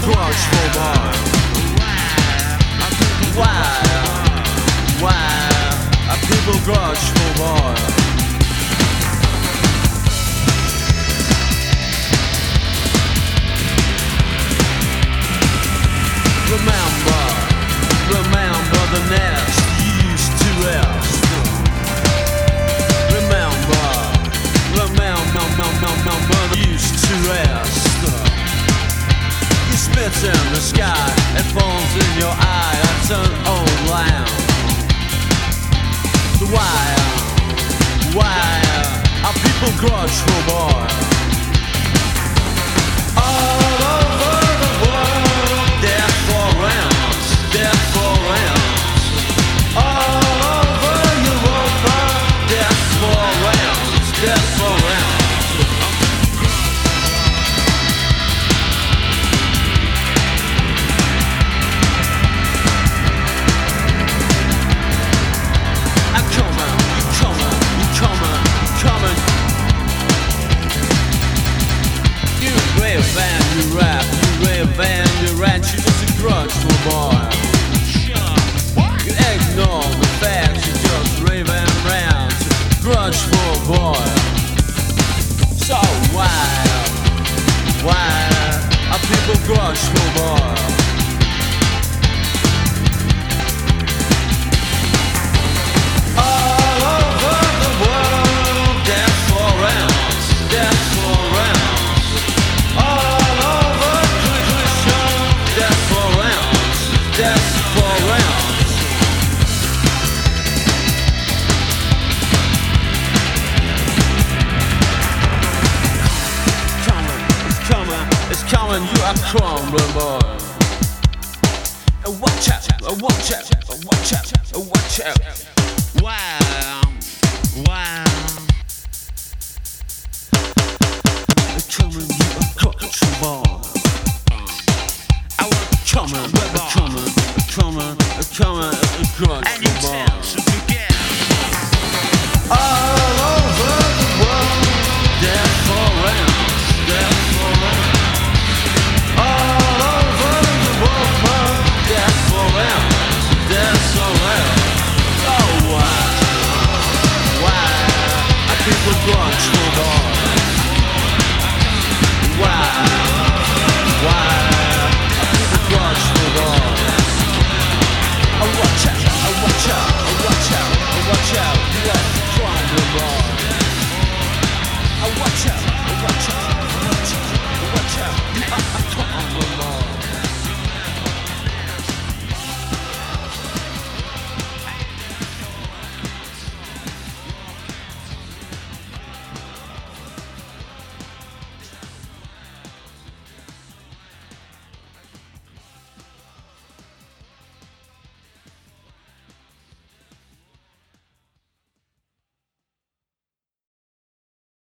grudge for more. Why are people grudge for more? Remember the nest you used to rest. Remember used to rest. You spit in the sky, it falls in your eye, that's an old lamb. Why are people grudge for more? All over the world, death for rounds, death for rounds. All over Europa, death for rounds, death for rounds. You rap, you rave and you rant, you just a grudge for more. You ignore the facts, you just rave and rant, grudge for a boy. So why are people grudge for more? All over the world, death for rounds, death for rounds. Death for rounds. It's coming, you are crumbling, boy. Watch out, watch out, watch out, watch out. Why? It's coming.